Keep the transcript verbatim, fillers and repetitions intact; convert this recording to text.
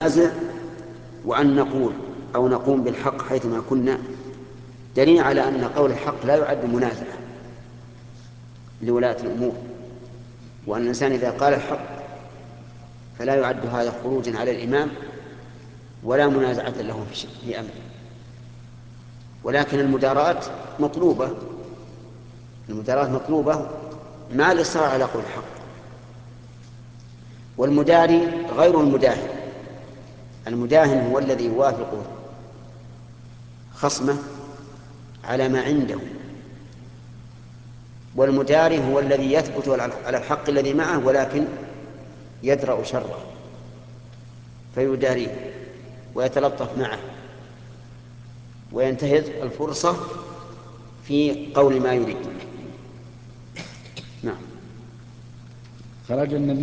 ننازع وأن نقول أو نقوم بالحق حيثما كنا دليل على أن قول الحق لا يعد منازعة لولاة الأمور، وأن الإنسان إذا قال الحق فلا يعد هذا خروجا على الإمام ولا منازعة له في أمره. ولكن المداراة مطلوبة، المداراة مطلوبة مع الإصرار على قول الحق. والمداري غير المداهن، المداهن هو الذي يوافق خصمه على ما عنده، والمداري هو الذي يثبت على الحق الذي معه ولكن يدرأ شره فيداريه ويتلطف معه وينتهز الفرصة في قول ما يريد. نعم. خرج النبي